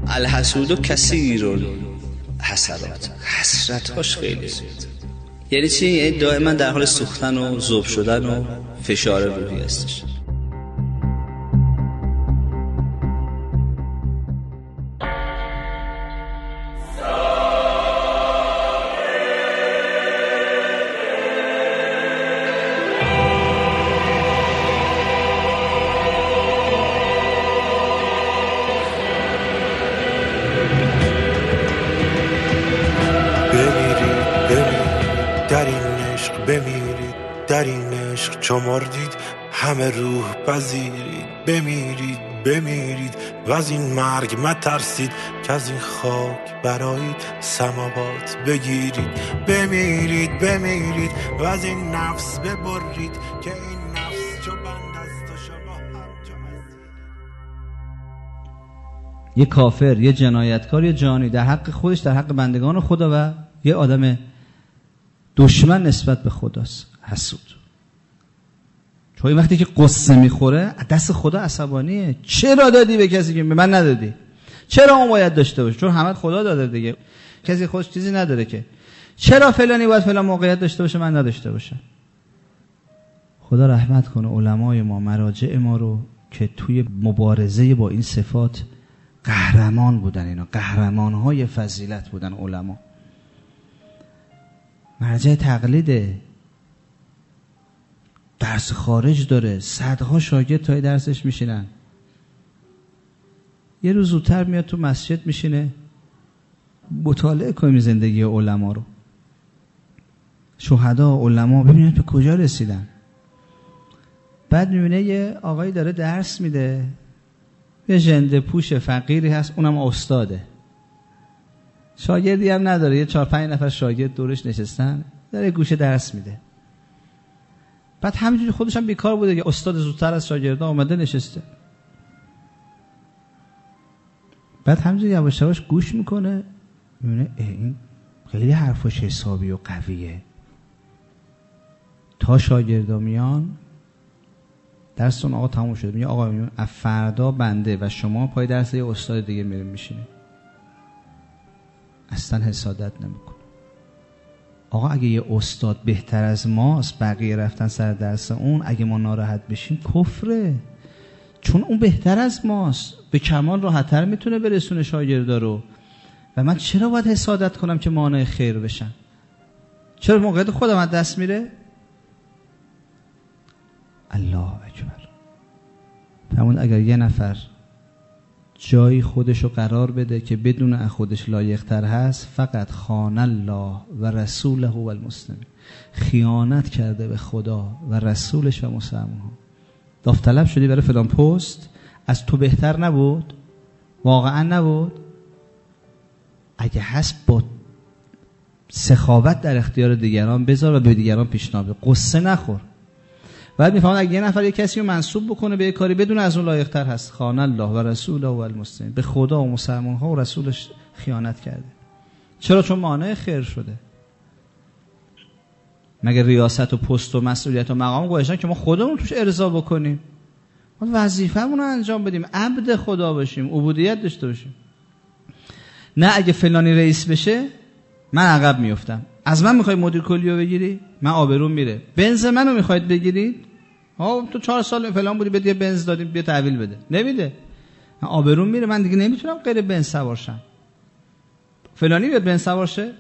الحسود کثیر الحسرات، حسرت‌هاش خیلی زیاد. یعنی چی؟ یعنی دائما در حال سوختن و ذوب شدن و فشار روحی هستش. در این عشق چو مردید همه روح پذیرید، بمیرید و از این مرگ مترسید که از این خاک برایید سماوات بگیرید. بمیرید و از این نفس ببرید که این نفس چو بند است و شما همچو اسیر. یه کافر، یه جنایتکار، یه جانی در حق خودش، در حق بندگان خدا و یه آدم دشمن نسبت به خداست، حسود. چون وقتی که قصه میخوره دست خدا عصبانیه. چرا دادی به کسی که به من ندادی؟ چرا اون باید داشته باشه؟ چون همه خدا داده دیگه، کسی خودش چیزی نداره که. چرا فلانی باید فلان موقعیت داشته باشه من نداشته باشم؟ خدا رحمت کنه علمای ما، مراجع ما رو که توی مبارزه با این صفات قهرمان بودن. اینا قهرمانهای فضیلت بودن علما. مرجع تقلیده، درس خارج داره، صدها شاگرد تای درسش میشینن. یه روز زودتر میاد تو مسجد میشینه مطالعه کنیم زندگی علما رو، شهدا علما، ببینید به کجا رسیدن. بعد میبینه یه آقایی داره درس میده، یه ژنده پوش فقیری هست، اونم استاده، شاگردی هم نداره، یه 4-5 نفر شاگرد دورش نشستن، داره گوشه درس میده. بعد همینجوری خودش هم بیکار بوده که استاد زودتر از شاگردا اومده نشسته. بعد همینجوری یواش یواش گوش میکنه، میبینه این خیلی حرفش حسابی و قویه. تا شاگردا میان درستون آقا تموم شده، میگه آقا از فردا بنده و شما پای درس یه استاد دیگه میریم میشینه. اصلا حسادت نمیکنه. آقا اگه یه استاد بهتر از ماست، بقیه رفتن سر درس اون، اگه ما ناراحت بشیم کفره، چون اون بهتر از ماست، به کمال راحت‌تر میتونه برسونه شاگردا رو. و من چرا باید حسادت کنم که مانع خیر بشن؟ چرا موقعیت خودم از دست میره؟ الله اکبر. فرمود اگر یه نفر جایی خودشو قرار بده که بدون از خودش لایق‌تر هست، فقط خان الله و رسوله و المسلمین، خیانت کرده به خدا و رسولش و مسلمان‌ها. داوطلب شدی برای فلان پست، از تو بهتر نبود؟ واقعا نبود؟ اگه هست با سخاوت در اختیار دیگران بذار و به دیگران پیشنهاد بده، قصه نخور. بعد میفهمن اگه یه نفر یه کسی رو منسوب بکنه به یه کاری بدون از اون لایق‌تر هست، خان الله و رسوله و المسلمین، به خدا و مسلمان‌ها و رسولش خیانت کرده. چرا؟ چون مانع خیر شده. مگه ریاست و پست و مسئولیت و مقام گذاشتن که ما خودمون توش ارضا بکنیم؟ ما وظیفه‌مون رو انجام بدیم، عبد خدا باشیم، عبودیت داشته باشیم. نه اگه فلانی رئیس بشه من عقب میافتم. از من میخوای مدیر کلی رو بگیری؟ من آبروم میره. بنز منو میخواید بگیرید؟ تو 4 سال فلان بودی بده بنز دادیم بیا تحویل بده. نمیده. من آبروم میره، من دیگه نمیتونم غیر بنز سوار شم. فلانی بیاد بنز سوار شه.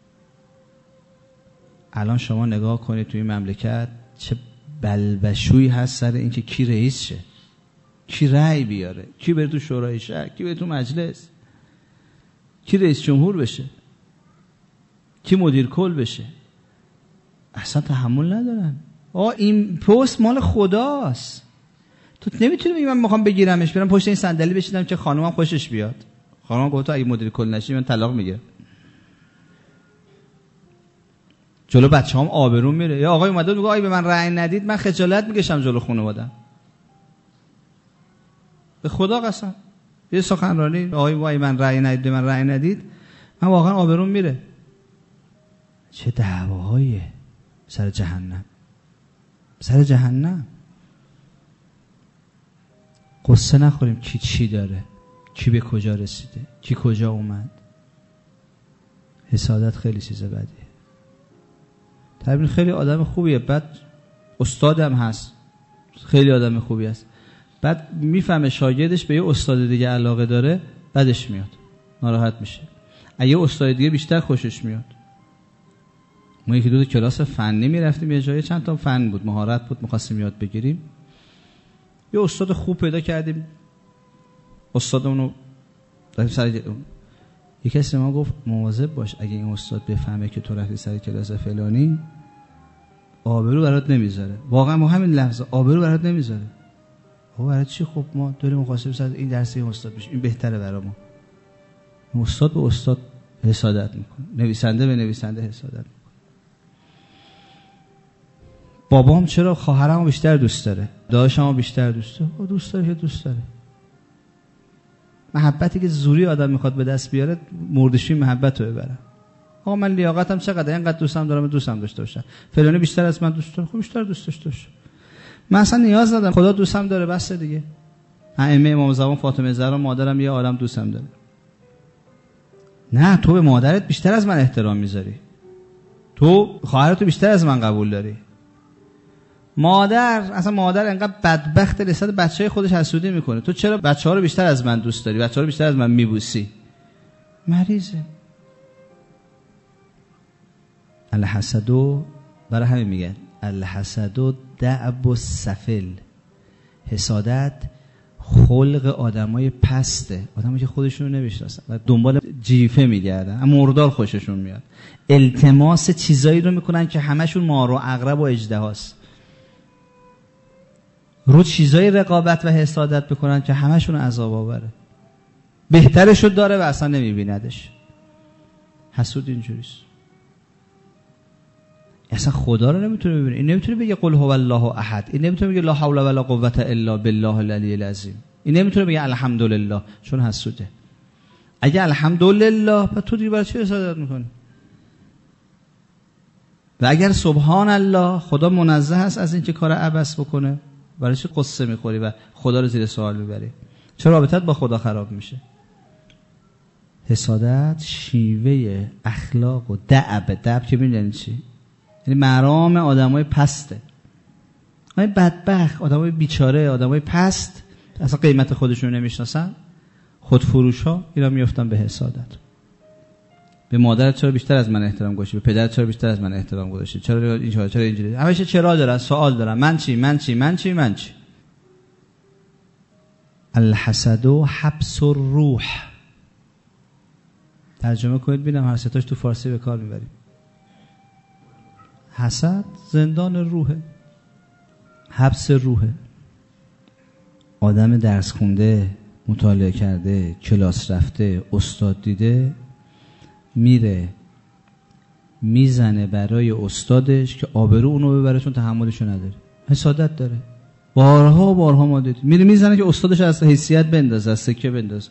الان شما نگاه کنید توی مملکت چه بلبشویی هست سر اینکه کی رئیس شه، کی رأی بیاره، کی بره تو شورای شهر، کی بره تو مجلس، کی رئیس جمهور بشه، کی مدیر کل بشه. اصلا تحمل ندارن. این پست مال خداست. تو نمیتونی بگی من میخوام بگیرمش برم پشت این صندلی بشینم که خانومم خوشش بیاد. خانومم گفت تو اگه مدیر کل نشی من طلاق میگیرم. جلو بچه‌هام آبروم میره. یا آقای اومده میگه آی به من رأی ندید من خجالت میکشم جلو خانواده‌ام. به خدا قسم. یه سخنرانی آقای وای من رأی ندید من رأی ندید، من واقعا آبروم میره. چه دعواهاییه سر جهنم، سر جهنم. قصه نخوریم کی چی داره. کی به کجا رسیده، کی کجا اومد. حسادت خیلی چیز بدیه. طبعا خیلی آدم خوبیه، بعد استادم هست، خیلی آدم خوبی است، بعد میفهمه شاگردش به یه استاد دیگه علاقه داره، بعدش میاد ناراحت میشه. اگه استاد دیگه بیشتر خوشش میاد. ما یکی دو تا کلاس فنی میرفتیم، یه جایی چند تا فن بود، مهارت بود، می‌خواستیم یاد بگیریم. یه استاد خوب پیدا کردیم، استادمونو رفتیم سر. یک کسی ما گفت مواظب باش اگه این استاد بفهمه که تو رفتی سر کلاس فلانی، آبرو برات نمیذاره. واقعا ما همین لحظه آبرو برات نمیذاره. برای چی؟ خب ما داریم مخواستیم سر این درس این استاد بشه، این بهتره برای ما. استاد به استاد حسادت میکنه، نویسنده به نویسنده حسادت میکنه. بابام چرا خواهرمو بیشتر دوست داره، داداشمو بیشتر دوست داره؟ دوست داره که دوست داره. محبتی که زوری آدم میخواد به دست بیاره، مردشی محبت رو ببره. آقا من لیاقتم چقدر، اینقدر دوستم دارم، دوستم داشته باشم. فلانی بیشتر از من دوست داره، خب بیشتر دوست داشته باشه. من اصلا نیاز ندارم، خدا دوستم داره بس دیگه. ائمه امام زمان فاطمه زهرا مادرم یه عالم دوستم داره. نه، تو به مادرت بیشتر از من احترام میذاری، تو خواهرتو بیشتر از من قبول داری. مادر انقدر بدبخت نسبت بچه‌های خودش حسودی میکنه. تو چرا بچه‌ها رو بیشتر از من دوست داری، بچه‌ها رو بیشتر از من میبوسی؟ مریضه. الحسدو، برای همین میگن الحسدو دأب السفل. حسادت خلق آدمای پسته، آدمایی که خودشون رو نمیشناسن و دنبال جیفه میگردن، اما مردار خوششون میاد. التماس چیزایی رو میکنن که همشون مار و عقرب و اژدهاست. رو چیزای رقابت و حسادت بکنن که همشون عذاب آوره. بهترشو داره و اصلا نمیبیندش. حسود اینجوریست. اصلا خدا رو نمیتونه ببینه. این نمیتونه بگه قل هو الله احد. این نمیتونه بگه لا حول ولا قوة الا بالله العلی العظیم. این نمیتونه بگه الحمدلله، چون حسوده. اگه الحمدلله، پس تو دیگه برای چی حسادت میکنی؟ و اگر سبحان الله، خدا منزه است از اینکه کار عبث بکنه، برای چی قصه میخوری و خدا رو زیر سوال میبری؟ چرا رابطت با خدا خراب میشه؟ حسادت شیوه اخلاق و دعب که میدونی چی؟ یعنی مرام آدمای پسته، آدمای بدبخت، آدمای بیچاره، آدمای پست، اصلا قیمت خودشون رو نمیشناسن. خودفروش ها اینا میافتن به حسادت. به مادرت چرا بیشتر از من احترام گذاشتی، به پدرت چرا بیشتر از من احترام گذاشتی، چرا اینجوری؟ همیشه چرا دارن، سوال دارن، من چی. الحسد حبس الروح. ترجمه کنید ببینم هر ستاش تو فارسی به کار میبریم. حسد زندان روحه، حبس روحه. آدم درس خونده، مطالعه کرده، کلاس رفته، استاد دیده، میره میزنه برای استادش که آبرو اونو ببره، چون تحملشو نداره، حسادت داره. بارها ما دیدیم میره میزنه که استادش از حیثیت بندازه، از سکه بندازه.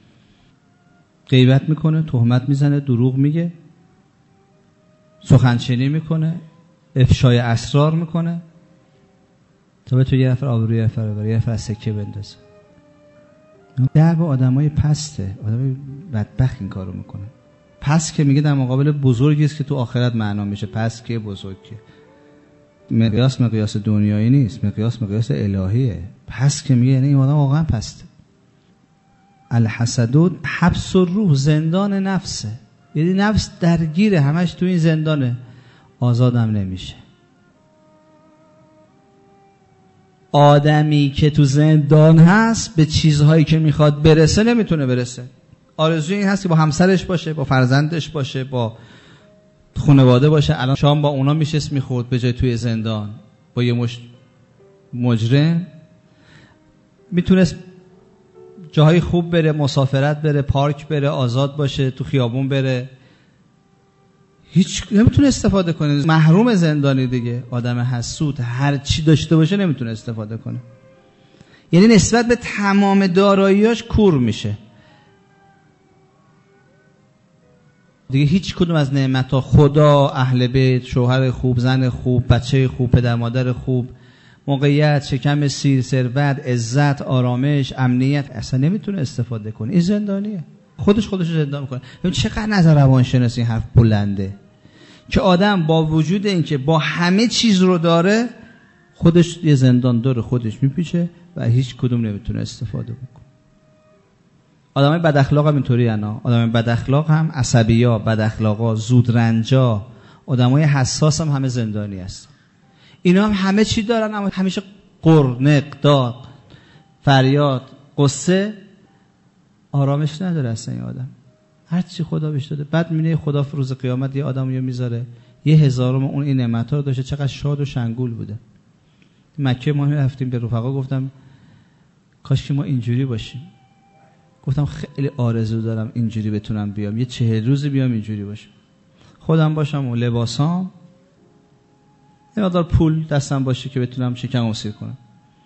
غیبت میکنه، تهمت میزنه، دروغ میگه، سخنچینی میکنه، افشای اسرار میکنه تا بتونه یه نفر آبروی یه نفر ببره، یه نفر از سکه بندازه. درب آدمای پسته، آدمای بدبخت این کارو میکنه. پس که میگه در مقابل بزرگی است که تو آخرت معنا میشه. پس که بزرگ که مقیاس دنیایی نیست، مقیاس الهیه. پس که میگه یعنی این آدم واقعا پسته. الحسد حبس الروح، زندان نفسه. یعنی نفس درگیره، همش تو این زندانه، آزادم نمیشه. آدمی که تو زندان هست به چیزهایی که میخواد برسه نمیتونه برسه. آرزوی این هست که با همسرش باشه، با فرزندش باشه، با خانواده باشه. الان شام با اونا میشست میخورد به جای توی زندان با یه مجرم. میتونست جاهای خوب بره، مسافرت بره، پارک بره، آزاد باشه، تو خیابون بره. هیچ نمیتونه استفاده کنه. محروم زندانی دیگه. آدم حسود هر چی داشته باشه نمیتونه استفاده کنه. یعنی نسبت به تمام داراییاش کور میشه دیگه. هیچ کدوم از نعمت‌ها، خدا، اهل بیت، شوهر خوب، زن خوب، بچه خوب، پدر مادر خوب، موقعیت، شکم سیر، ثروت، عزت، آرامش، امنیت اصلا نمیتونه استفاده کنه. این زندانیه. خودش رو زندان میکنه. ببین چقدر نظر روانشناسی این حرف بلنده که آدم با وجود اینکه با همه چیز رو داره خودش یه زندان داره، خودش میپیچه و هیچ کدوم نمیتونه استفاده بکنه. آدمای بد اخلاق هم اینطوری انا. آدمای بد اخلاق هم عصبی‌ها، بد اخلاقا، زودرنجا، آدمای حساس هم همه زندانی هستن. اینا هم همه چی دارن اما همیشه قرنق، داغ، فریاد، قصه، آرامش نداره اصلا این آدم. هر چی خدا بهش داده. بعد میبینه خدا روز قیامت یه آدمیو میذاره 1000 اون این نعمت‌ها رو داشته، چقدر شاد و شنگول بوده. مکه ما رفتیم به رفقا گفتم کاش که ما اینجوری باشیم. گفتم خیلی آرزو دارم اینجوری بتونم بیام، یه 40 روزی بیام اینجوری باشم، خودم باشم و لباسام، یه مقدار پول دستم باشه که بتونم شکم سیر کنم.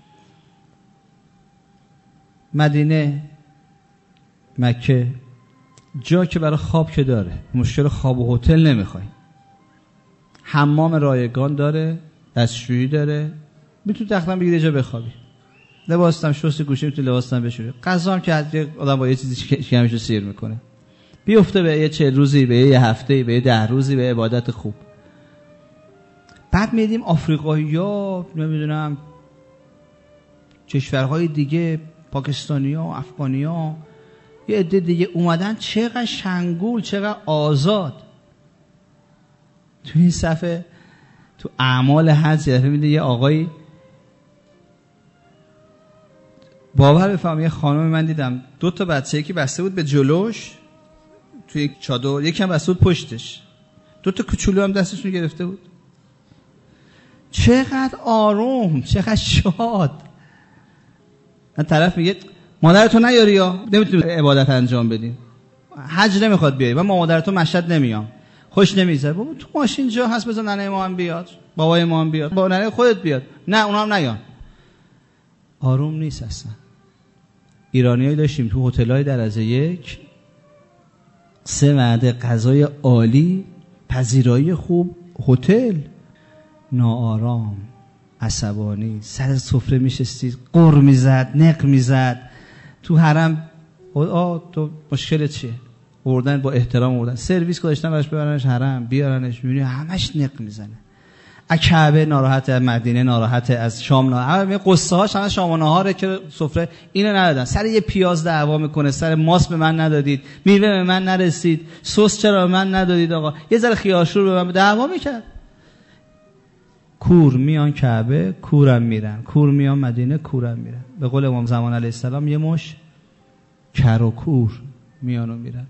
مدینه، مکه، جا که برای خواب که داره، مشکل خواب و هتل نمیخوای، حمام رایگان داره، دستشویی داره، میتونی تختم بگیری جا بخوابی، لباسم شستی گوشه میتونی لباسم بشوری، غذا هم که آدم با یه چیزی شکمشو سیر میکنه، بیفته به یه 40 روزی، به یه هفته، به یه 10 روزی، به عبادت خوب. بعد میدیم آفریقایی‌ها، نمیدونم کشورهای دیگه، پاکستانی‌ها، افغانی‌ها، یه عده دیگه اومدن، چقدر شنگول، چقدر آزاد. تو این صفحه تو اعمال حج میده یه آقایی، باور بفهم، یه خانم من دیدم 2 تا بچه‌ای که بسته بود به جلوش توی یک چادر، یکی هم بسته بود پشتش، 2 تا کوچولو هم دستشون گرفته بود. چقدر آروم، چقدر شاد. من طرف میگه مادرتو نیاری یا نمیتونی عبادت انجام بدی، حج نمیخواد بیای، من مادرتو مشهد نمیام، خوش نمیذاره. بابا تو ماشین جا هست، بذار ننه ما هم بیاد، بابای ما هم بیاد، با ننه خودت بیاد. نه اونا هم نیان. آروم نیست اصلا. ایرانیایی داشتیم تو هتل‌های درجه 1 3 وعده غذای عالی، پذیرایی خوب، هتل ناآرام، عصبانی، سر سفره میشستید، قر میزد، نق میزد. تو حرم تو مشکل چیه؟ بردن با احترام بردن، سرویس گذاشتن براش ببرنش حرم، بیارنش، میبینی همش نق میزنه. از کعبه ناراحته، از مدینه ناراحته، از شام ناراحته. قصه هاش همه شام و نهاره که سفره اینو ندادن، سر یه پیاز دعوا میکنه، سر ماست به من ندادید، میوه به من نرسید، سس چرا به من ندادید، آقا یه ذره خیارشور به من دعوا میکرد. کور میان کعبه، کورم میرن، کور میان مدینه، کورم میرن. به قول امام زمان علیه السلام یه مش کر و کور میان و میرن.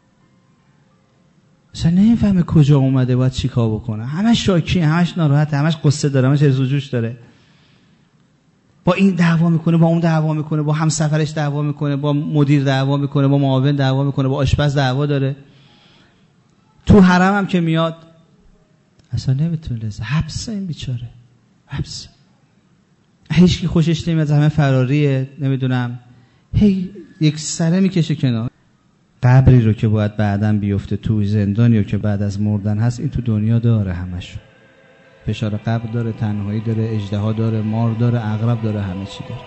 اصلا نمیفهمه کجا اومده، باید چی کار بکنه. همش شاکی، همش ناراحت، همش قصه داره، همش ارز و جوش داره. با این دعوا میکنه، با اون دعوا میکنه، با همسفرش دعوا میکنه، با مدیر دعوا میکنه، با معاون دعوا میکنه، با آشپز دعوا داره. تو حرم هم که میاد اصلا نمیتونه لذت. حبس این بیچاره، حبس. هیچ کی خوشش نمیاد، همه فراریه، نمیدونم، هی یک سره میکشه کنار. قبری رو که باید بعداً بیفته تو، زندانی رو که بعد از مردن هست، این تو دنیا داره. همشون فشار قبر داره، تنهایی داره، اژدها داره، مار داره، عقرب داره، همه چی داره.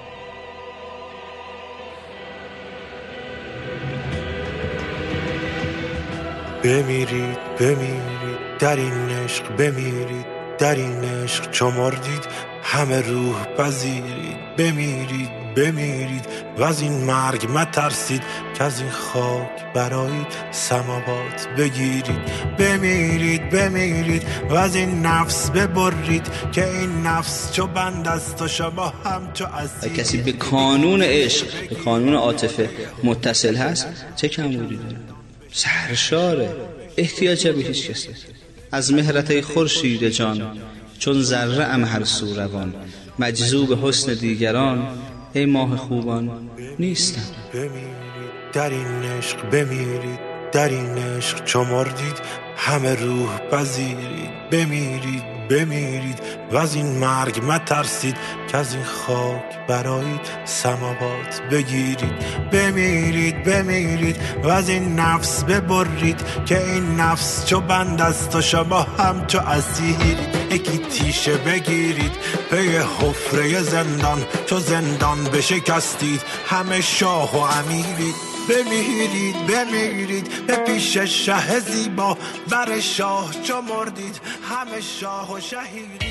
بمیرید بمیرید در این عشق، بمیرید در این عشق چو مردید همه روح پذیرید. بمیرید بمیرید و از این مرگ مترسید که از این خاک برایید سماوات بگیرید. بمیرید بمیرید و از این نفس ببرید که این نفس چو بند است و شما هم چو اسیر. کسی به کانون عشق، به کانون عاطفه متصل هست، چه کمبودی داره؟ سرشاره، احتیاج به هیچ کسی. از مهرت خورشید جان چون ذره ام هر سو روان، مجذوب حسن دیگران ای ماه خوبان نیستم. بمیرید در این عشق، بمیرید در این عشق چو مردید همه روح پذیرید. بمیرید بمیرید و از این مرگ مترسید که از این خاک برایید سماوات بگیرید. بمیرید بمیرید و از این نفس ببرید که این نفس چو بند است و شما هم چو اسیرید. یکی تیشه بگیرید پی حفره زندان، چو زندان بشکستید همه شاه و امیرید. بمیرید بمیرید به پیش شه زیبا، بر شاه چو مردید همه شاه و شهیرید.